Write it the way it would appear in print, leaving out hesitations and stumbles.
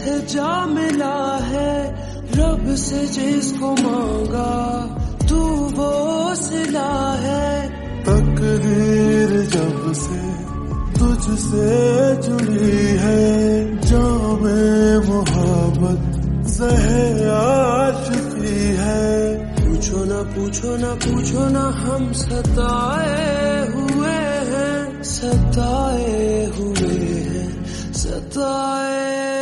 है जा मिला है रब से जिसको मांगा तू वो सिला है। तकदीर जब से तुझसे जुड़ी है जामे मोहब्बत ज़हे आशिकी है। पूछो ना पूछो ना पूछो ना हम सताए हुए हैं, सताए हुए हैं, सताए